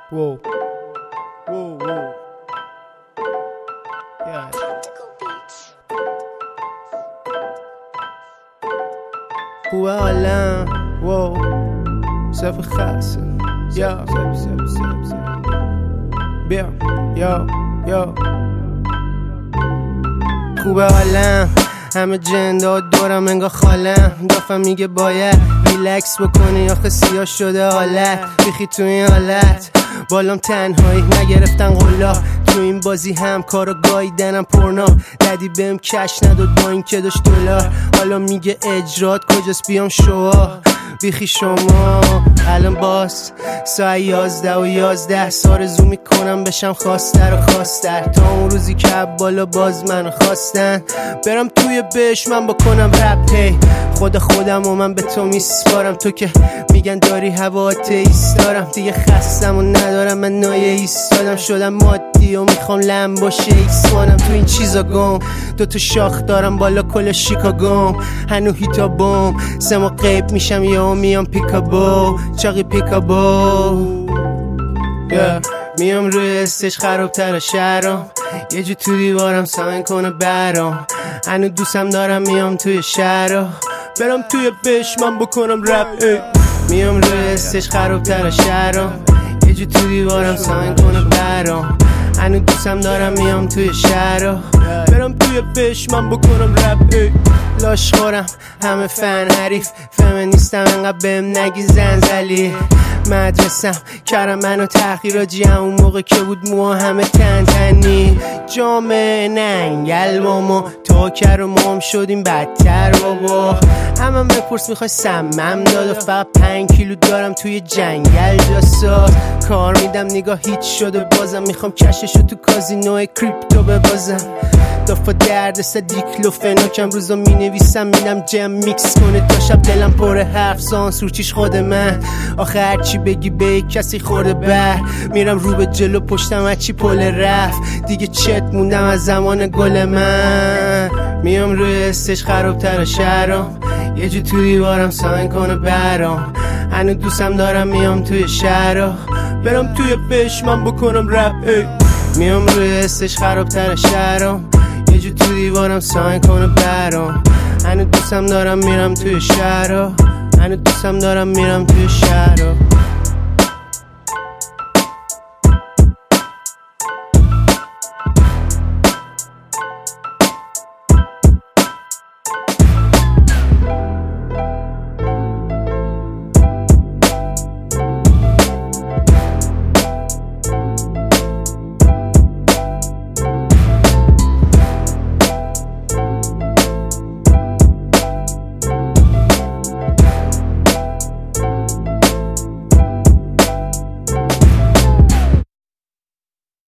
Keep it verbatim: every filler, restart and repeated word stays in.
Whoa. Whoa, whoa. Yeah. خوبه حالم وو صف خاصه یا بیا یا یا خوبه حالم همه جندا دورم انگار خالم دافم میگه باید ریلکس بکنی آخه سیاه شده حالت بیخی تو این حالت بالام تنهایی نگرفتن قلا تو این بازی هم کارو گاییدنم پرنا ددی بهم کش نداد با این که داشت دلار حالا میگه اجرات کجاست بیام شوا بیخی شما الان باز ساعت یازده و یازده سارزو میکنم بشم خواستر و خواستر تا اون روزی که بالا باز منو خواستن برم توی بهش من بکنم رپ هی خدا خودم و من به تو میسپارم تو که میگن داری هوا ایستارم دیگه خستم و ندارم من نایه ایستادم شدم مادی و میخوام لم باشه ایسوانم تو این چیزا گم دوتا شاخ دارم بالا کل شیکاگوم هنو هیتا بوم سما قیب میشم یا میام پیکابو چاقی پیکابو yeah. میام روی استش خرابتر شهرام یه جو تو دیوارم ساین کنه برام هنو دوستم دارم میام توی شهرام برم توی بش من بکنم رپ ای. میام روی استش خرابتر شهرام یه جو تو دیوارم ساین کنه برام هنو دوستم دارم میام توی شهرام برم توی بش من بکنم رپ ای. لاش خورم همه فن حریف فمینیستم انقدر بهم نگی زنزلی مدرسم کردم منو تحقیراجی همون موقع که بود موها همه تن تنی جامعه ننگل با ما تا کر و مام شدیم بدتر بابا همه بپرس میخوای سمم داد و فقط پنج کیلو دارم توی جنگل جاساز کار میدم نگاه هیچ شده بازم میخوام کششو تو کازینو کریپتو ببازم دافا درد سه دیکلو فناکم روزا می نویسم میدم جم میکس کنه تا شب دلم پر حرف سانسور چیش خود من آخه هرچی بگی به کسی خورده بر میرم رو به جلو پشتم هرچی پل رفت دیگه چت موندم از زمان گل من میام روی استش خرابتر شهرام یه جو تو دیوارم ساین کنه برام هنو دوستم دارم میام توی شهرام برم توی بش من بکنم رپ ای. میام روی استش خرابتر شهرام یه جو تو دیوارم ساین کنه برام هنو دوستم دارم میرم توی شهرام هنو دوستم دارم میرم توی شهرام